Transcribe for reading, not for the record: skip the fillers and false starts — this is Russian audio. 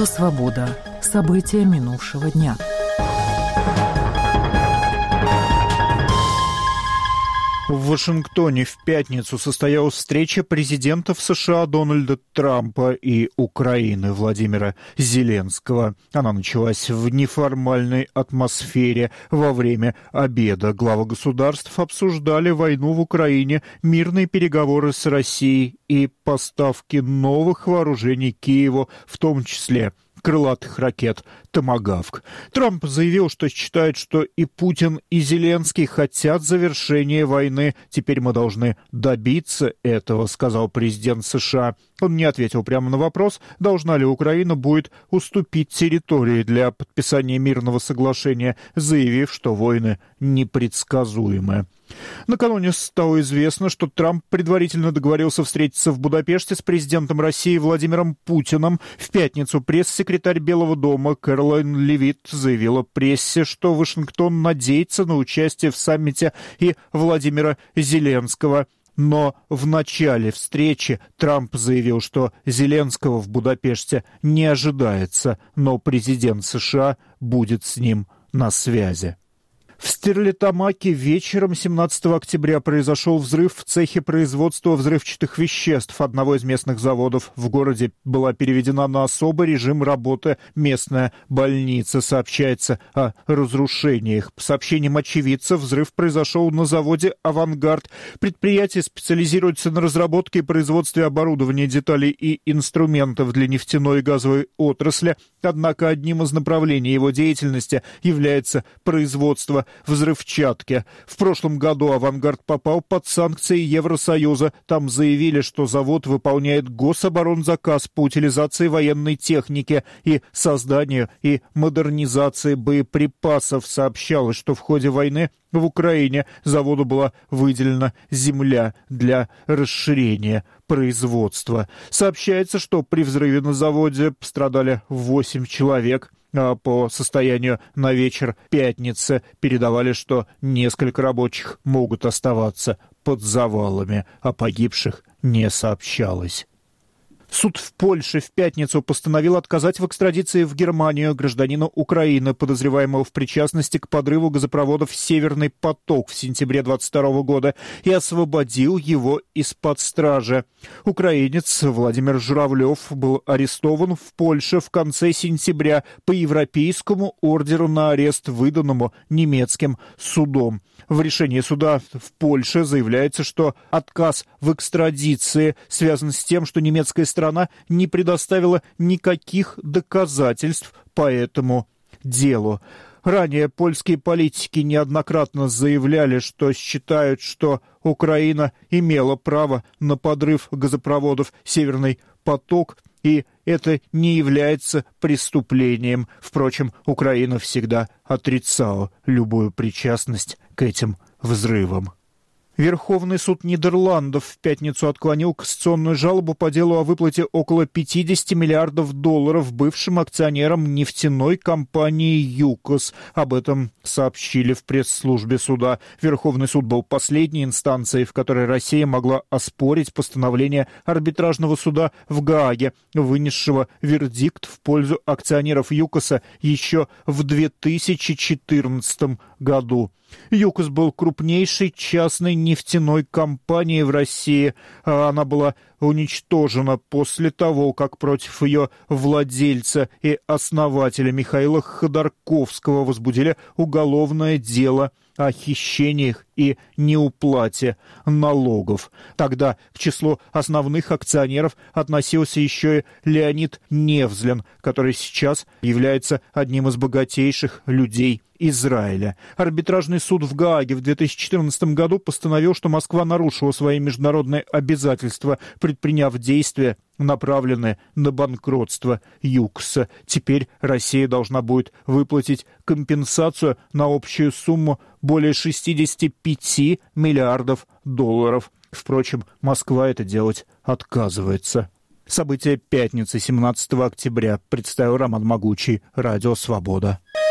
Радио «Свобода». События минувшего дня. В Вашингтоне в пятницу состоялась встреча президентов США Дональда Трампа и Украины Владимира Зеленского. Она началась в неформальной атмосфере. Во время обеда главы государств обсуждали войну в Украине, мирные переговоры с Россией и поставки новых вооружений Киеву, в том числе крылатых ракет «Томагавк». Трамп заявил, что считает, что и Путин, и Зеленский хотят завершения войны. «Теперь мы должны добиться этого», — сказал президент США. Он не ответил прямо на вопрос, должна ли Украина будет уступить территории для подписания мирного соглашения, заявив, что войны непредсказуемы. Накануне стало известно, что Трамп предварительно договорился встретиться в Будапеште с президентом России Владимиром Путиным. В пятницу пресс-секретарь Белого дома Кэролайн Левит заявила прессе, что Вашингтон надеется на участие в саммите и Владимира Зеленского. Но в начале встречи Трамп заявил, что Зеленского в Будапеште не ожидается, но президент США будет с ним на связи. В Стерлитамаке вечером 17 октября произошел взрыв в цехе производства взрывчатых веществ одного из местных заводов. В городе была переведена на особый режим работы местная больница. Сообщается о разрушениях. По сообщениям очевидцев, взрыв произошел на заводе «Авангард». Предприятие специализируется на разработке и производстве оборудования, деталей и инструментов для нефтяной и газовой отрасли. Однако одним из направлений его деятельности является производство взрывчатки. В прошлом году «Авангард» попал под санкции Евросоюза. Там заявили, что завод выполняет гособоронзаказ по утилизации военной техники и созданию и модернизации боеприпасов. Сообщалось, что в ходе войны в Украине заводу была выделена земля для расширения производства. Сообщается, что при взрыве на заводе пострадали 8 человек. А по состоянию на вечер пятницы передавали, что несколько рабочих могут оставаться под завалами, а погибших не сообщалось. Суд в Польше в пятницу постановил отказать в экстрадиции в Германию гражданину Украины, подозреваемого в причастности к подрыву газопроводов «Северный поток» в сентябре 2022 года, и освободил его из-под стражи. Украинец Владимир Журавлев был арестован в Польше в конце сентября по европейскому ордеру на арест, выданному немецким судом. В решении суда в Польше заявляется, что отказ в экстрадиции связан с тем, что немецкая страна не предоставила никаких доказательств по этому делу. Ранее польские политики неоднократно заявляли, что считают, что Украина имела право на подрыв газопроводов «Северный поток», и это не является преступлением. Впрочем, Украина всегда отрицала любую причастность к этим взрывам. Верховный суд Нидерландов в пятницу отклонил кассационную жалобу по делу о выплате около 50 миллиардов долларов бывшим акционерам нефтяной компании «ЮКОС». Об этом сообщили в пресс-службе суда. Верховный суд был последней инстанцией, в которой Россия могла оспорить постановление арбитражного суда в Гааге, вынесшего вердикт в пользу акционеров «ЮКОСа» еще в 2014 году. «ЮКОС» был крупнейшей частной нефтяной компанией в России. Она была уничтожена после того, как против ее владельца и основателя Михаила Ходорковского возбудили уголовное дело о хищениях и неуплате налогов. Тогда к числу основных акционеров относился еще и Леонид Невзлин, который сейчас является одним из богатейших людей Израиля. Арбитражный суд в Гааге в 2014 году постановил, что Москва нарушила свои международные обязательства, предприняв действия, направленные на банкротство ЮКОСа. Теперь Россия должна будет выплатить компенсацию на общую сумму более 65 миллиардов долларов. Впрочем, Москва это делать отказывается. События пятницы, 17 октября. Представил Роман Могучий. Радио «Свобода».